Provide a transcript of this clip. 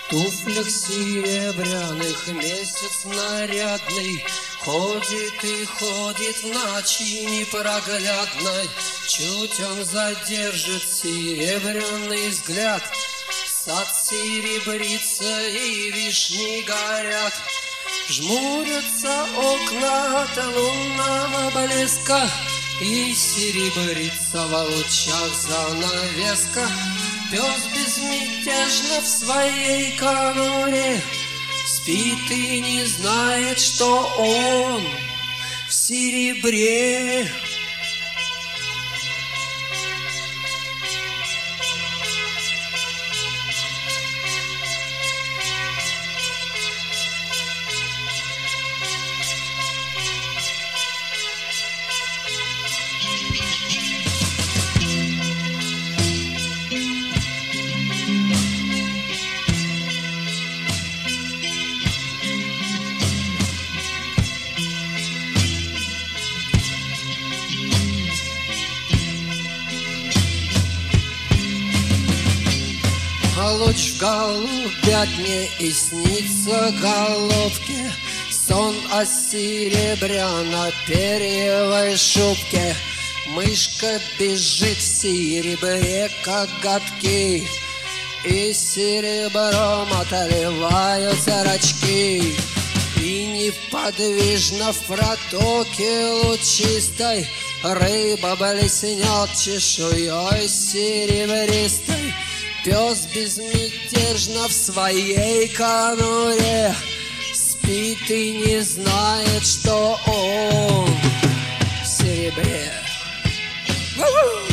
туфлях серебряных месяц нарядный ходит и ходит в ночи непроглядной. Чуть он задержит серебряный взгляд, сад серебрится и вишни горят. Жмурятся окна от лунного блеска, и серебрится в лучах занавеска. Пес безмятежно в своей конуре спит и не знает, что он в серебре. Луч в голубятне и снится головке сон о серебряно-перьевой шубке. Мышка бежит в серебре коготки, и серебром отливают зрачки. И неподвижно в протоке лучистой рыба блеснет чешуей серебристой. Пес безмятежно в своей конуре спит и не знает, что он в серебре.